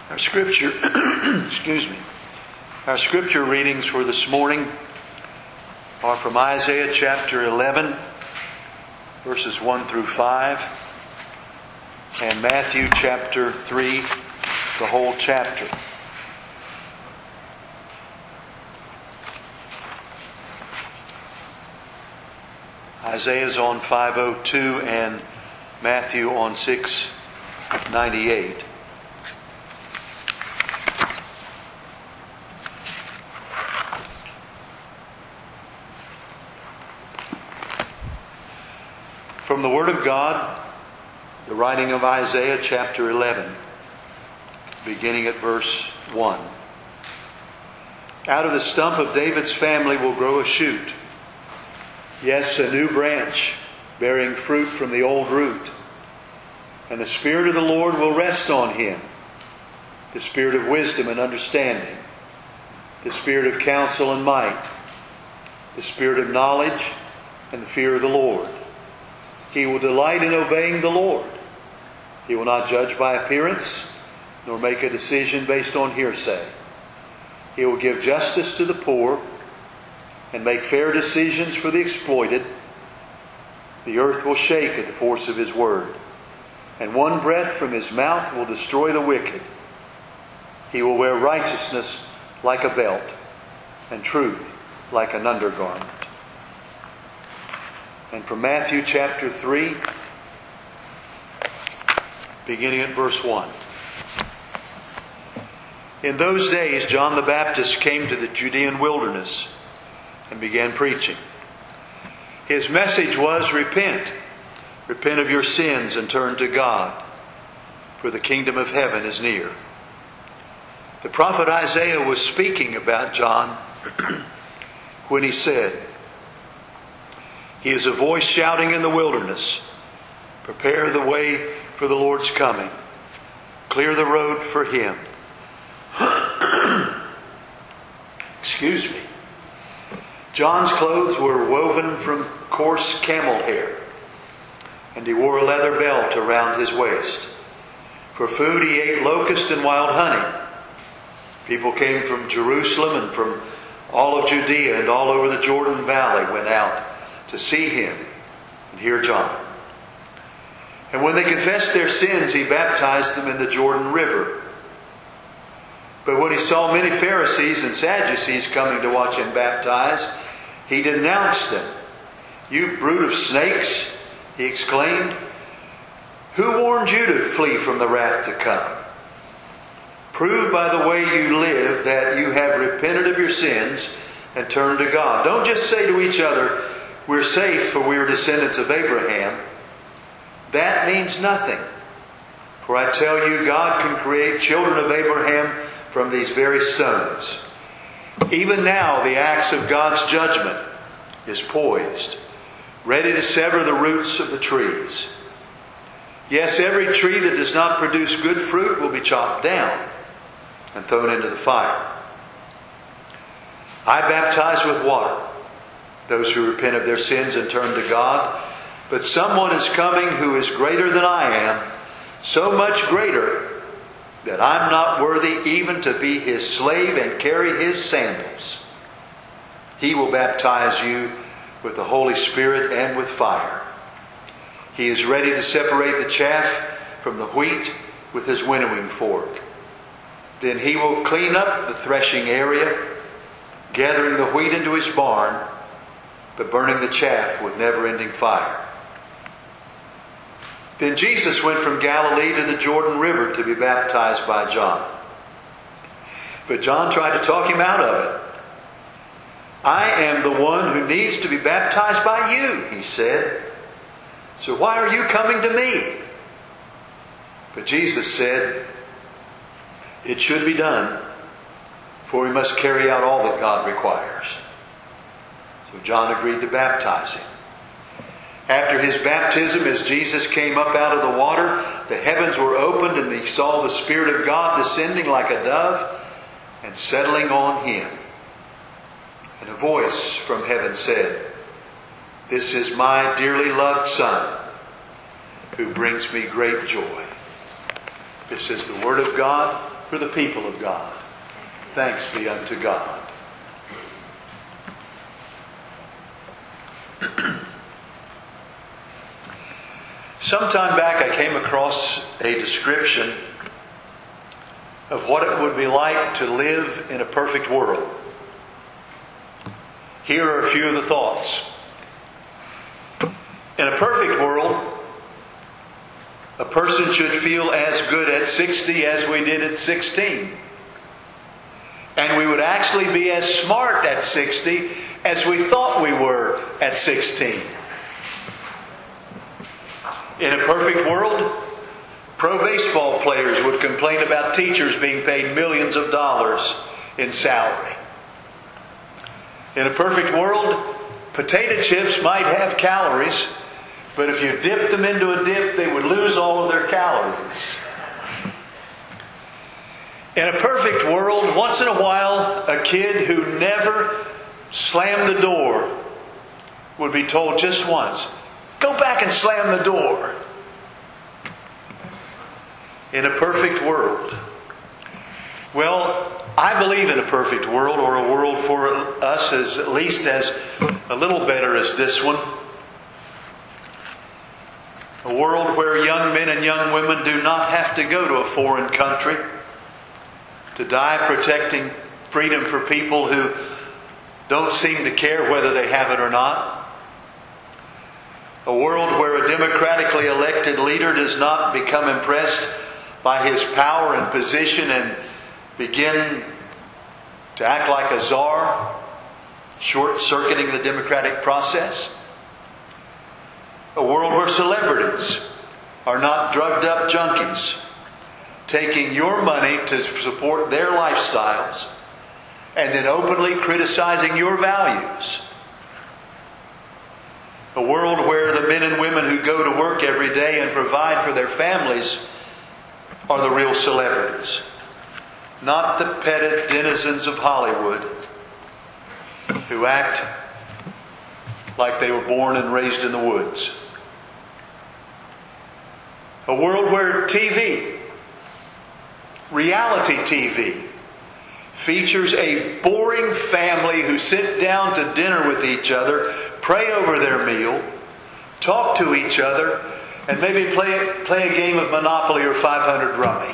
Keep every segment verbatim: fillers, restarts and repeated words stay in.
Our scripture, excuse me, our scripture readings for this morning are from Isaiah chapter eleven, verses one through five, and Matthew chapter three, the whole chapter. Isaiah's on five oh two and Matthew on six ninety-eight. From the Word of God, the writing of Isaiah chapter eleven, beginning at verse one. Out of the stump of David's family will grow a shoot. Yes, a new branch bearing fruit from the old root. And the Spirit of the Lord will rest on him, the Spirit of wisdom and understanding, the Spirit of counsel and might, the Spirit of knowledge and the fear of the Lord. He will delight in obeying the Lord. He will not judge by appearance, nor make a decision based on hearsay. He will give justice to the poor and make fair decisions for the exploited. The earth will shake at the force of His word, and one breath from His mouth will destroy the wicked. He will wear righteousness like a belt, and truth like an undergarment. And from Matthew chapter three, beginning at verse one. In those days, John the Baptist came to the Judean wilderness and began preaching. His message was, Repent. Repent of your sins and turn to God, for the kingdom of heaven is near. The prophet Isaiah was speaking about John when he said, He is a voice shouting in the wilderness, Prepare the way for the Lord's coming. Clear the road for Him. Excuse me. John's clothes were woven from coarse camel hair, and he wore a leather belt around his waist. For food he ate locust and wild honey. People came from Jerusalem and from all of Judea and all over the Jordan Valley went out to see him and hear John. And when they confessed their sins, he baptized them in the Jordan River. But when he saw many Pharisees and Sadducees coming to watch him baptize, he denounced them. You brood of snakes, he exclaimed. Who warned you to flee from the wrath to come? Prove by the way you live that you have repented of your sins and turned to God. Don't just say to each other, We're safe for we are descendants of Abraham. That means nothing. For I tell you, God can create children of Abraham from these very stones. Even now the axe of God's judgment is poised, ready to sever the roots of the trees. Yes, every tree that does not produce good fruit will be chopped down and thrown into the fire. I baptize with water those who repent of their sins and turn to God. But someone is coming who is greater than I am, so much greater that I'm not worthy even to be His slave and carry His sandals. He will baptize you with the Holy Spirit and with fire. He is ready to separate the chaff from the wheat with His winnowing fork. Then He will clean up the threshing area, gathering the wheat into His barn, but burning the chaff with never-ending fire. Then Jesus went from Galilee to the Jordan River to be baptized by John. But John tried to talk him out of it. I am the one who needs to be baptized by you, he said. So why are you coming to me? But Jesus said, It should be done, for we must carry out all that God requires. So John agreed to baptize him. After his baptism, as Jesus came up out of the water, the heavens were opened and he saw the Spirit of God descending like a dove and settling on him. And a voice from heaven said, This is my dearly loved Son, who brings me great joy. This is the Word of God for the people of God. Thanks be unto God. Sometime back I came across a description of what it would be like to live in a perfect world. Here are a few of the thoughts. In a perfect world, a person should feel as good at sixty as we did at sixteen. And we would actually be as smart at sixty as we thought we were at sixteen. In a perfect world, pro baseball players would complain about teachers being paid millions of dollars in salary. In a perfect world, potato chips might have calories, but if you dipped them into a dip, they would lose all of their calories. In a perfect world, once in a while, a kid who never slammed the door would be told just once, "Go back and slam the door." In a perfect world. Well, I believe in a perfect world, or a world for us as at least as a little better as this one. A world where young men and young women do not have to go to a foreign country to die protecting freedom for people who don't seem to care whether they have it or not. A world where a democratically elected leader does not become impressed by his power and position and begin to act like a czar, short-circuiting the democratic process. A world where celebrities are not drugged-up junkies, taking your money to support their lifestyles and then openly criticizing your values. A world where the men and women who go to work every day and provide for their families are the real celebrities, not the petted denizens of Hollywood who act like they were born and raised in the woods. A world where T V, reality T V, features a boring family who sit down to dinner with each other, pray over their meal, talk to each other, and maybe play, play a game of Monopoly or five hundred Rummy.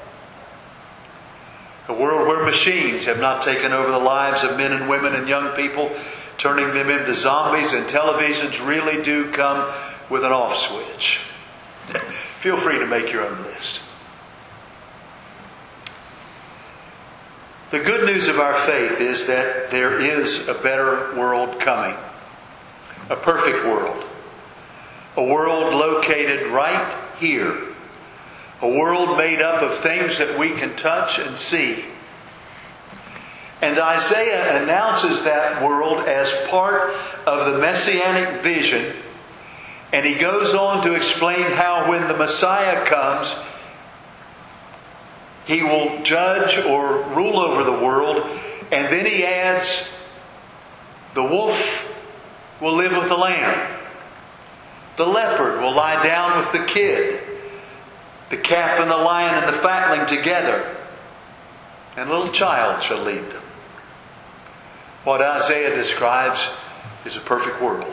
A world where machines have not taken over the lives of men and women and young people, turning them into zombies, and televisions really do come with an off switch. Feel free to make your own list. The good news of our faith is that there is a better world coming. A perfect world. A world located right here. A world made up of things that we can touch and see. And Isaiah announces that world as part of the Messianic vision. And he goes on to explain how when the Messiah comes, he will judge or rule over the world. And then he adds, the wolf will live with the lamb. The leopard will lie down with the kid. The calf and the lion and the fatling together. And a little child shall lead them. What Isaiah describes is a perfect world.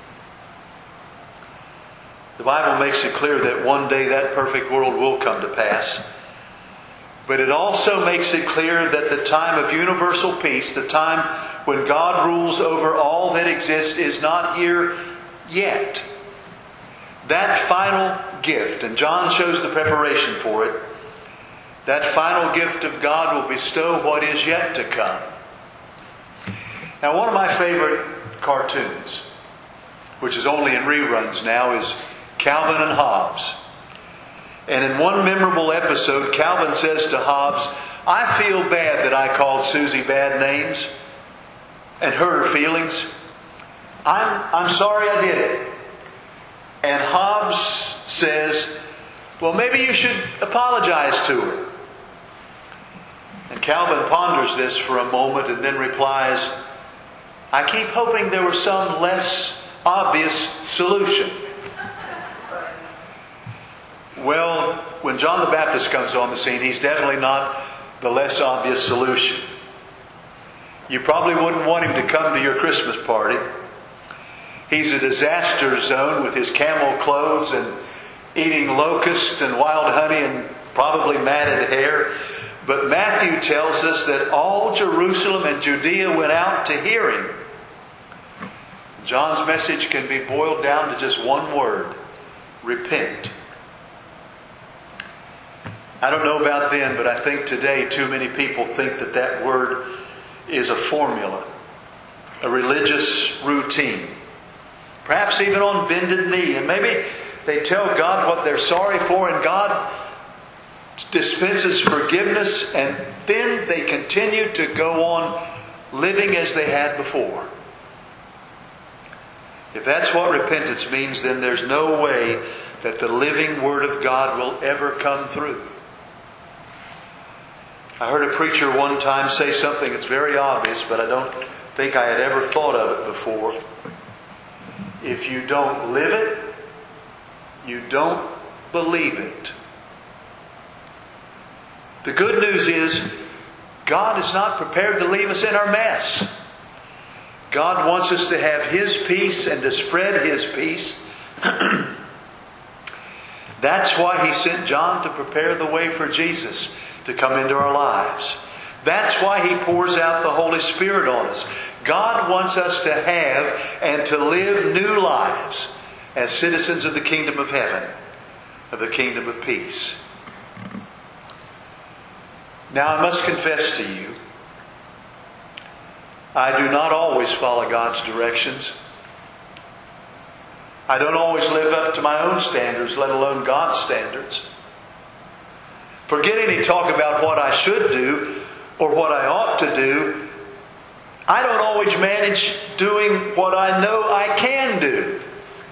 The Bible makes it clear that one day that perfect world will come to pass. But it also makes it clear that the time of universal peace, the time when God rules over all that exists, is not here yet. That final gift, and John shows the preparation for it, that final gift of God will bestow what is yet to come. Now, one of my favorite cartoons, which is only in reruns now, is Calvin and Hobbes. And in one memorable episode, Calvin says to Hobbes, "I feel bad that I called Susie bad names and hurt her feelings. I'm, I'm sorry I did it." And Hobbes says, "Well, maybe you should apologize to her." And Calvin ponders this for a moment and then replies, "I keep hoping there was some less obvious solution." Well, when John the Baptist comes on the scene, he's definitely not the less obvious solution. You probably wouldn't want him to come to your Christmas party. He's a disaster zone with his camel clothes and eating locusts and wild honey and probably matted hair. But Matthew tells us that all Jerusalem and Judea went out to hear him. John's message can be boiled down to just one word: repent. I don't know about then, but I think today too many people think that that word is a formula, a religious routine. Perhaps even on bended knee. And maybe they tell God what they're sorry for, and God dispenses forgiveness, and then they continue to go on living as they had before. If that's what repentance means, then there's no way that the living Word of God will ever come through. I heard a preacher one time say something that's very obvious, but I don't think I had ever thought of it before. If you don't live it, you don't believe it. The good news is, God is not prepared to leave us in our mess. God wants us to have His peace and to spread His peace. That's why He sent John to prepare the way for Jesus to come into our lives. That's why He pours out the Holy Spirit on us. God wants us to have and to live new lives as citizens of the kingdom of heaven, of the kingdom of peace. Now, I must confess to you, I do not always follow God's directions. I don't always live up to my own standards, let alone God's standards. Forget any talk about what I should do or what I ought to do. I don't always manage doing what I know I can do.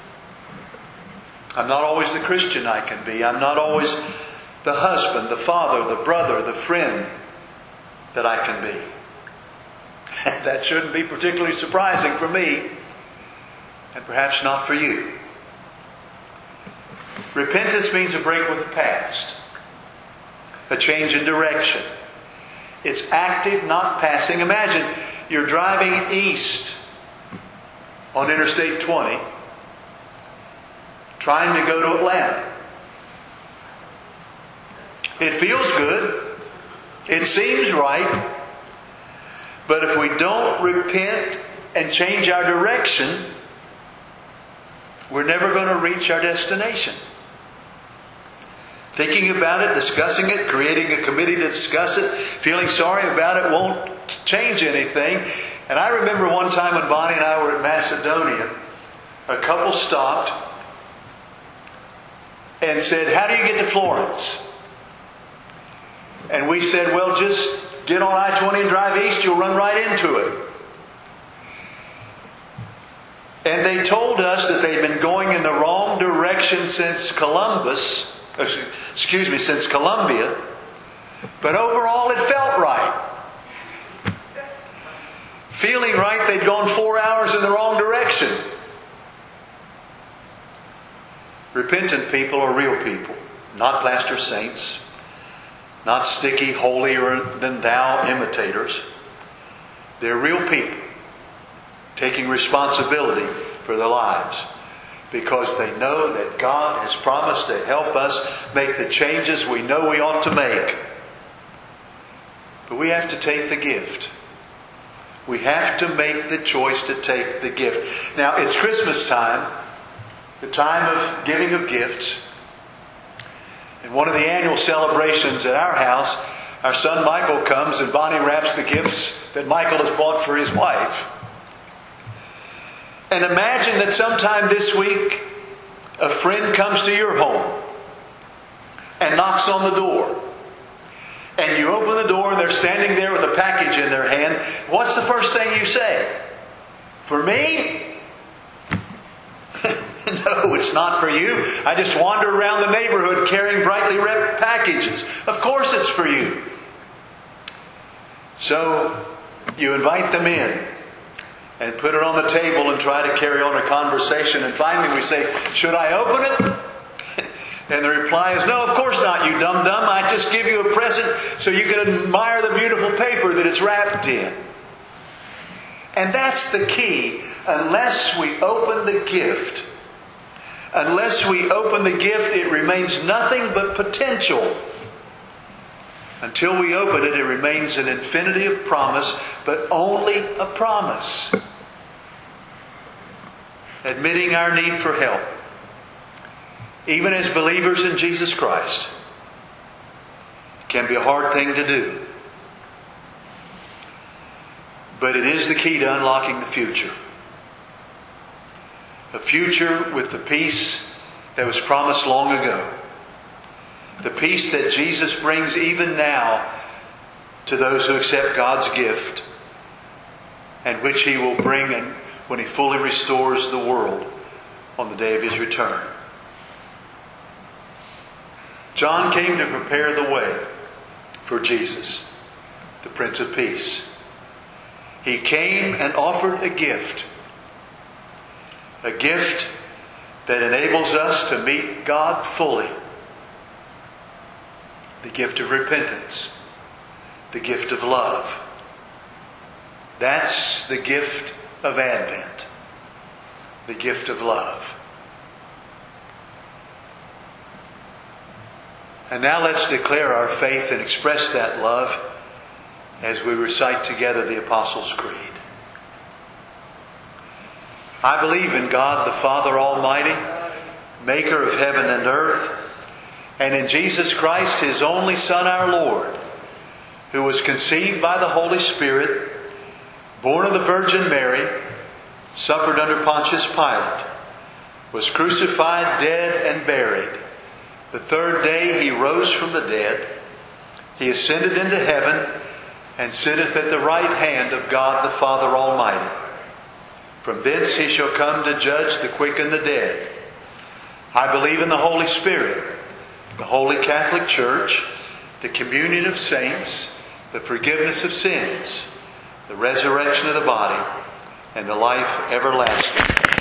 I'm not always the Christian I can be. I'm not always the husband, the father, the brother, the friend that I can be. That shouldn't be particularly surprising for me, and perhaps not for you. Repentance means a break with the past, a change in direction. It's active, not passing. Imagine you're driving east on Interstate twenty, trying to go to Atlanta. It feels good. It seems right. But if we don't repent and change our direction, we're never going to reach our destination. Thinking about it, discussing it, creating a committee to discuss it, feeling sorry about it won't change anything. And I remember one time when Bonnie and I were at Macedonia, a couple stopped and said, "How do you get to Florence?" And we said, "Well, just get on I twenty and drive east, you'll run right into it." And they told us that they'd been going in the wrong direction since Columbus, excuse me, since Columbia, but overall it felt right. Feeling right, they'd gone four hours in the wrong direction. Repentant people are real people, not plaster saints. Not sticky, holier than thou imitators. They're real people taking responsibility for their lives because they know that God has promised to help us make the changes we know we ought to make. But we have to take the gift. We have to make the choice to take the gift. Now, it's Christmas time, the time of giving of gifts. In one of the annual celebrations at our house, our son Michael comes and Bonnie wraps the gifts that Michael has bought for his wife. And imagine that sometime this week, a friend comes to your home and knocks on the door. And you open the door and they're standing there with a package in their hand. What's the first thing you say? "For me?" No, it's not for you. I just wander around the neighborhood carrying brightly wrapped packages. Of course it's for you. So you invite them in and put it on the table and try to carry on a conversation. And finally we say, "Should I open it?" And the reply is, no, of course not, you dum-dum. I just give you a present so you can admire the beautiful paper that it's wrapped in. And that's the key. Unless we open the gift, unless we open the gift, it remains nothing but potential. Until we open it, it remains an infinity of promise, but only a promise. Admitting our need for help, even as believers in Jesus Christ, can be a hard thing to do. But it is the key to unlocking the future. A future with the peace that was promised long ago. The peace that Jesus brings even now to those who accept God's gift, and which He will bring in when He fully restores the world on the day of His return. John came to prepare the way for Jesus, the Prince of Peace. He came and offered a gift. A gift that enables us to meet God fully. The gift of repentance. The gift of love. That's the gift of Advent. The gift of love. And now let's declare our faith and express that love as we recite together the Apostles' Creed. I believe in God the Father Almighty, maker of heaven and earth, and in Jesus Christ, His only Son, our Lord, who was conceived by the Holy Spirit, born of the Virgin Mary, suffered under Pontius Pilate, was crucified, dead, and buried. The third day He rose from the dead. He ascended into heaven and sitteth at the right hand of God the Father Almighty. From thence He shall come to judge the quick and the dead. I believe in the Holy Spirit, the Holy Catholic Church, the communion of saints, the forgiveness of sins, the resurrection of the body, and the life everlasting.